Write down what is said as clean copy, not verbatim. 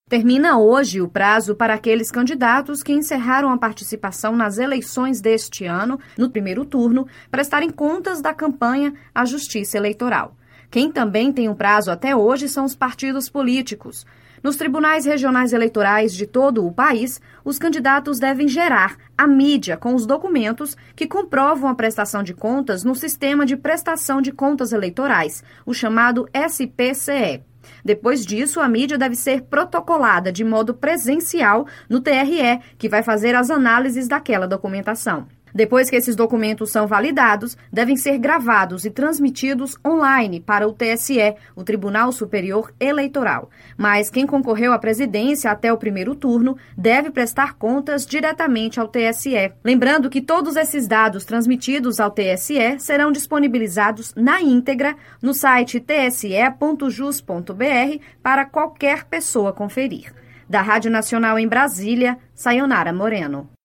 Termina hoje o prazo para aqueles candidatos que encerraram a participação nas eleições deste ano, no primeiro turno, prestarem contas da campanha à Justiça Eleitoral. Quem também tem um prazo até hoje são os partidos políticos. Nos tribunais regionais eleitorais de todo o país, os candidatos devem gerar a mídia com os documentos que comprovam a prestação de contas no Sistema de Prestação de Contas Eleitorais, o chamado SPCE. Depois disso, a mídia deve ser protocolada de modo presencial no TRE, que vai fazer as análises daquela documentação. Depois que esses documentos são validados, devem ser gravados e transmitidos online para o TSE, o Tribunal Superior Eleitoral. Mas quem concorreu à presidência até o primeiro turno deve prestar contas diretamente ao TSE. Lembrando que todos esses dados transmitidos ao TSE serão disponibilizados na íntegra no site tse.jus.br para qualquer pessoa conferir. Da Rádio Nacional em Brasília, Sayonara Moreno.